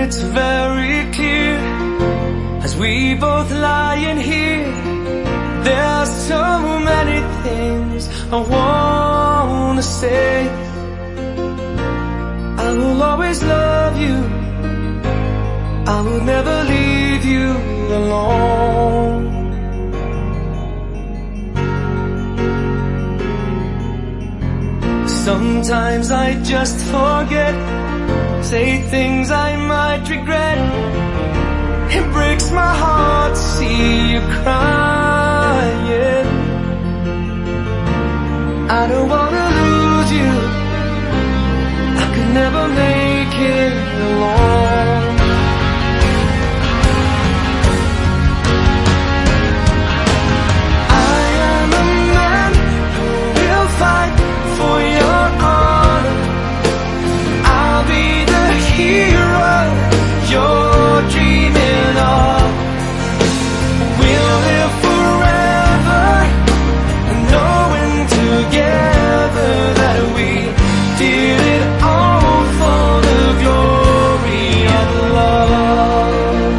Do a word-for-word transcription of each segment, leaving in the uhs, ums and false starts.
it's very clear as we both lie in here. There's so many things I wanna say. I will always love you, I will never leave you alone. Sometimes I just forget, say things I might regret. It breaks my heart to see you crying. I don't wanna lose you, I could never make it alone. I am a man who will fight for your honor. I'll be the hero you're dreaming of. We'll live forever, knowing together that we did it all for the glory of love.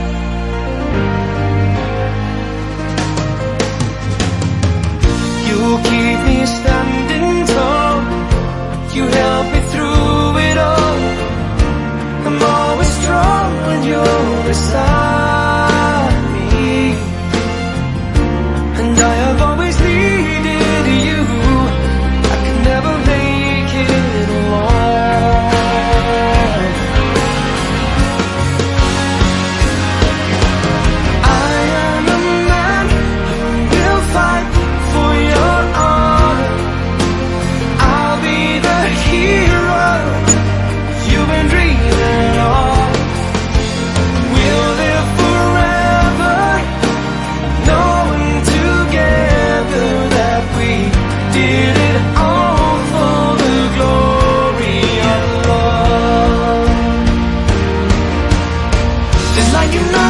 You keep me standing tall, you help me through it all. I'm always strong when you're beside me, and I have always needed you. I can never make it alone. I am a man who will fight for your honor. I'll be the hero you've been dreaming of. We'll live forever, knowing together that we did it all for the glory of love. It's like an